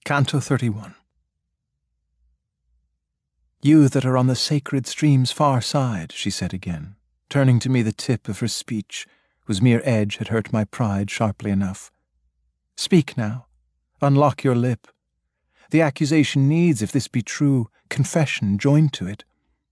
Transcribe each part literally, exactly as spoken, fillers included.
Canto thirty-one. You that are on the sacred stream's far side, she said again, turning to me the tip of her speech, whose mere edge had hurt my pride sharply enough. Speak now. Unlock your lip. The accusation needs, if this be true, confession joined to it.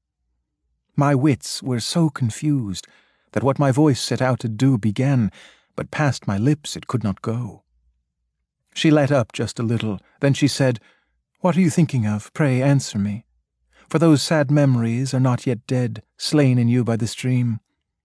My wits were so confused that what my voice set out to do began, but past my lips it could not go. She let up just a little, then she said, "What are you thinking of? Pray answer me. For those sad memories are not yet dead, slain in you by the stream."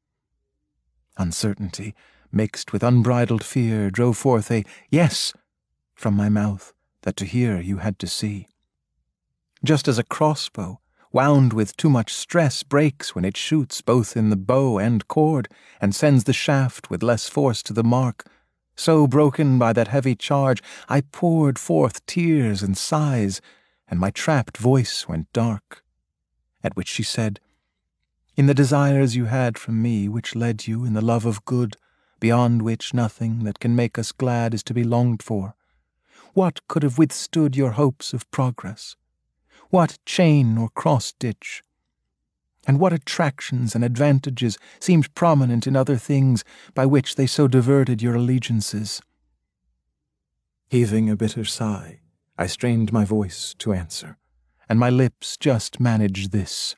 Uncertainty, mixed with unbridled fear, drove forth a "yes" from my mouth, that to hear you had to see. Just as a crossbow, wound with too much stress, breaks when it shoots both in the bow and cord, and sends the shaft with less force to the mark, so broken by that heavy charge, I poured forth tears and sighs, and my trapped voice went dark. At which she said, "In the desires you had from me, which led you in the love of good, beyond which nothing that can make us glad is to be longed for, what could have withstood your hopes of progress? What chain or cross-ditch? And what attractions and advantages seemed prominent in other things by which they so diverted your allegiances?" Heaving a bitter sigh, I strained my voice to answer, and my lips just managed this.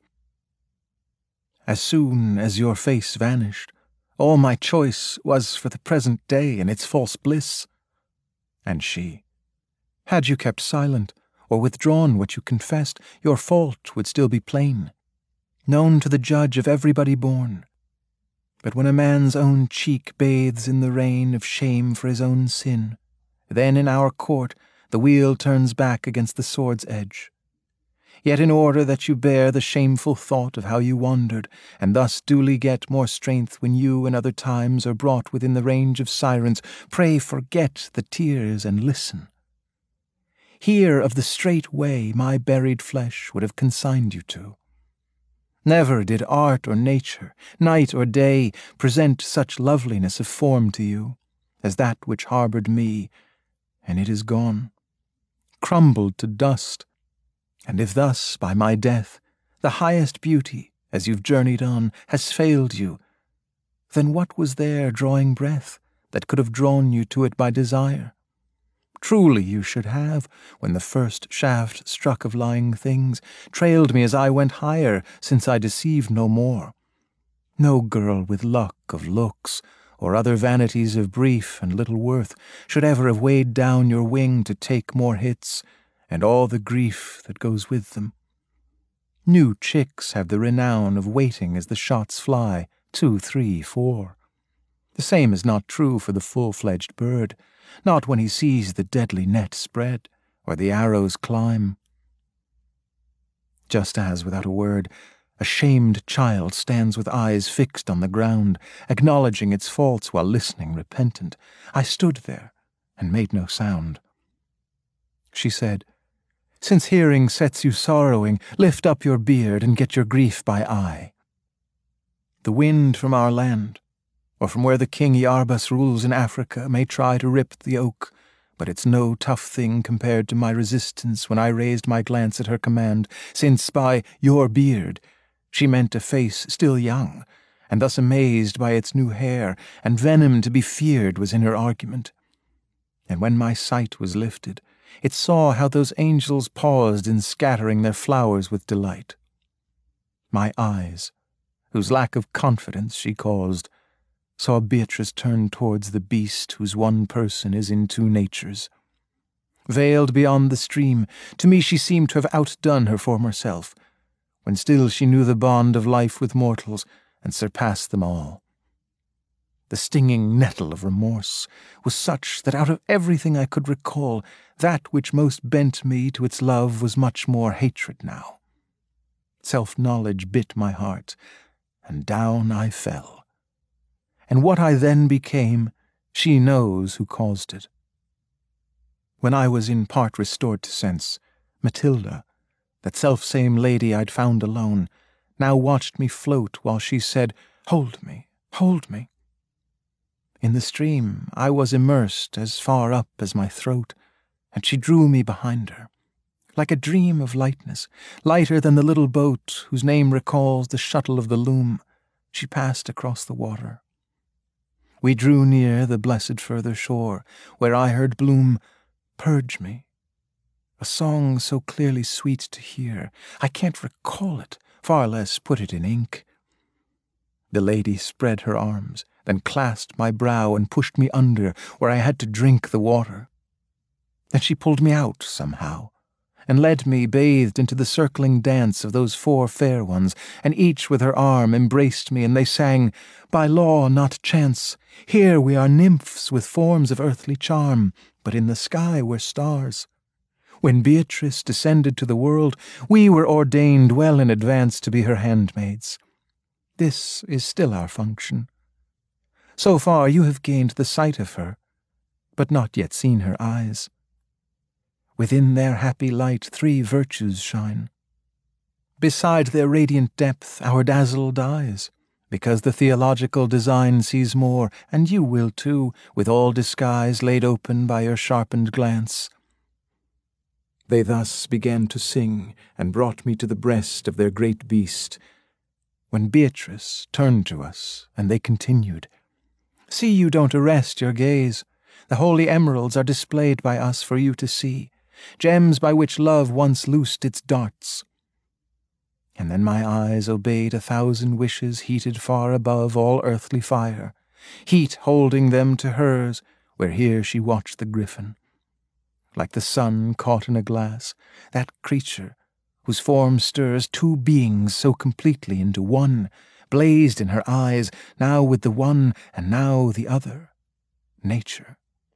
"As soon as your face vanished, all my choice was for the present day and its false bliss." And she, "Had you kept silent, or withdrawn what you confessed, your fault would still be plain, known to the judge of everybody born. But when a man's own cheek bathes in the rain of shame for his own sin, then in our court the wheel turns back against the sword's edge. Yet in order that you bear the shameful thought of how you wandered, and thus duly get more strength when you in other times are brought within the range of sirens, pray forget the tears and listen. Hear of the straight way my buried flesh would have consigned you to. Never did art or nature, night or day, present such loveliness of form to you as that which harbored me, and it is gone, crumbled to dust. And if thus, by my death, the highest beauty, as you've journeyed on, has failed you, then what was there drawing breath that could have drawn you to it by desire? Truly you should have, when the first shaft struck of lying things, trailed me as I went higher, since I deceived no more. No girl with luck of looks, or other vanities of brief and little worth, should ever have weighed down your wing to take more hits, and all the grief that goes with them. New chicks have the renown of waiting as the shots fly, two, three, four. The same is not true for the full-fledged bird, not when he sees the deadly net spread, or the arrows climb. Just as, without a word, a shamed child stands with eyes fixed on the ground, acknowledging its faults while listening repentant, I stood there and made no sound. She said, "Since hearing sets you sorrowing, lift up your beard and get your grief by eye. The wind from our land, or from where the king Iarbas rules in Africa, may try to rip the oak, but it's no tough thing compared to my resistance when I raised my glance at her command, since by your beard she meant a face still young, and thus amazed by its new hair, and venom to be feared was in her argument. And when my sight was lifted, it saw how those angels paused in scattering their flowers with delight. My eyes, whose lack of confidence she caused, saw Beatrice turn towards the beast whose one person is in two natures. Veiled beyond the stream, to me she seemed to have outdone her former self, when still she knew the bond of life with mortals, and surpassed them all. The stinging nettle of remorse was such that out of everything I could recall, that which most bent me to its love was much more hatred now. Self-knowledge bit my heart, and down I fell. And what I then became, she knows who caused it. When I was in part restored to sense, Matilda, that self-same lady I'd found alone, now watched me float while she said, "Hold me, hold me." In the stream I was immersed as far up as my throat, and she drew me behind her. Like a dream of lightness, lighter than the little boat whose name recalls the shuttle of the loom, she passed across the water. We drew near the blessed further shore, where I heard bloom, "Purge me," a song so clearly sweet to hear, I can't recall it, far less put it in ink. The lady spread her arms, then clasped my brow and pushed me under, where I had to drink the water. Then she pulled me out somehow, and led me bathed into the circling dance of those four fair ones, and each with her arm embraced me, and they sang, "By law, not chance, here we are nymphs with forms of earthly charm, but in the sky we're stars. When Beatrice descended to the world, we were ordained well in advance to be her handmaids. This is still our function. So far you have gained the sight of her, but not yet seen her eyes. Within their happy light three virtues shine. Beside their radiant depth our dazzle dies, because the theological design sees more, and you will too, with all disguise laid open by your sharpened glance." They thus began to sing, and brought me to the breast of their great beast, when Beatrice turned to us, and they continued, "See you don't arrest your gaze. The holy emeralds are displayed by us for you to see, gems by which love once loosed its darts." And then my eyes obeyed a thousand wishes heated far above all earthly fire, heat holding them to hers, where here she watched the griffin. Like the sun caught in a glass, that creature, whose form stirs two beings so completely into one, blazed in her eyes, now with the one and now the other, nature.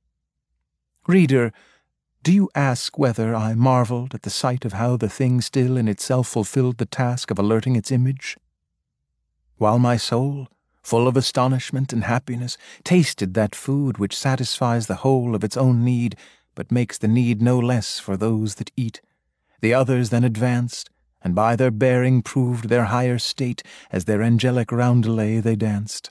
Reader, do you ask whether I marveled at the sight of how the thing still in itself fulfilled the task of alerting its image? While my soul, full of astonishment and happiness, tasted that food which satisfies the whole of its own need, but makes the need no less for those that eat, the others then advanced, and by their bearing proved their higher state, as their angelic roundelay they danced.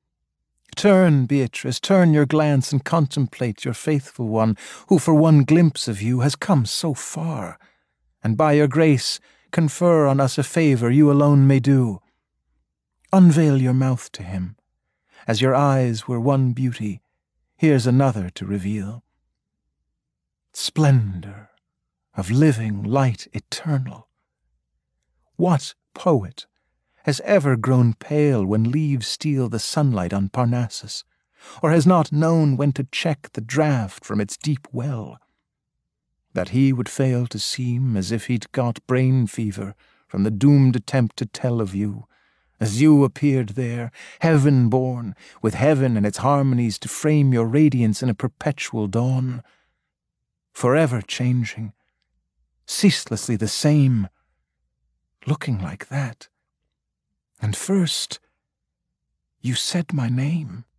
Turn, Beatrice, turn your glance and contemplate your faithful one, who for one glimpse of you has come so far, and by your grace confer on us a favour you alone may do. Unveil your mouth to him. As your eyes were one beauty, here's another to reveal. Splendour of living light eternal. What poet has ever grown pale when leaves steal the sunlight on Parnassus, or has not known when to check the draught from its deep well? That he would fail to seem as if he'd got brain fever from the doomed attempt to tell of you, as you appeared there, heaven-born, with heaven and its harmonies to frame your radiance in a perpetual dawn, forever changing, ceaselessly the same, looking like that. And first, you said my name.